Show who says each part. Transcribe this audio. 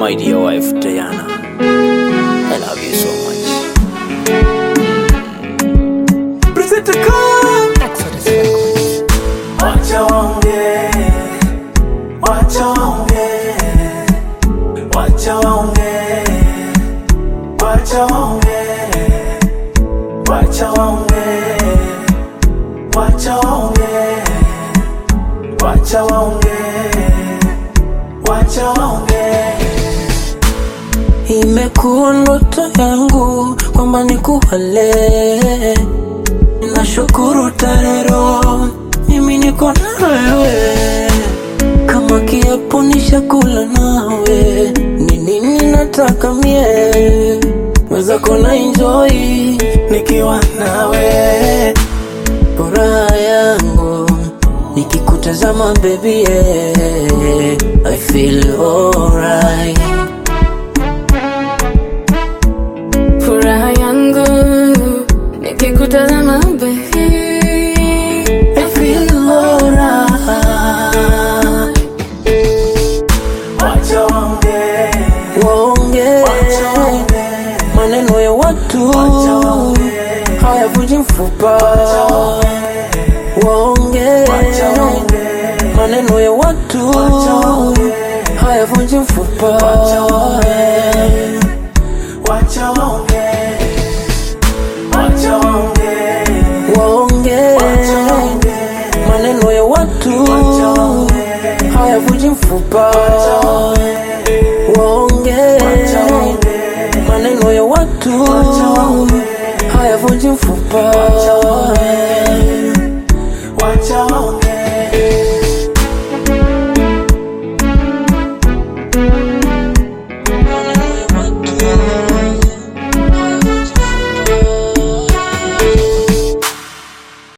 Speaker 1: My dear wife Diana, I love you so much. Present the call. Exodus Records. Wacha waongee, wacha waongee, wacha waongee, wacha waongee, wacha waongee, wacha waongee, wacha waongee, wacha waongee. Imekuwa ndoto yangu kwamba nikuhale. Nashukuru tarero, mimi niko na wewe. Kama kiapo nishakula nawe, ni nini nataka mie? Weza kona enjoy nikiwa nawe. Furaha yangu nikikutazama baby, yeah, I feel alright.
Speaker 2: Furaha yangu nikikutazama baby,
Speaker 1: I feel alright. Wacha waongee, waongee, maneno ya watu hayavunji mfupa. Waongee, maneno ya watu hayavunji mfupa. Wacha waongee, wacha waongee, waongee, maneno ya watu hayavunji mfupa. Waongee, maneno ya watu hayavunji mfupa. Wacha waongee.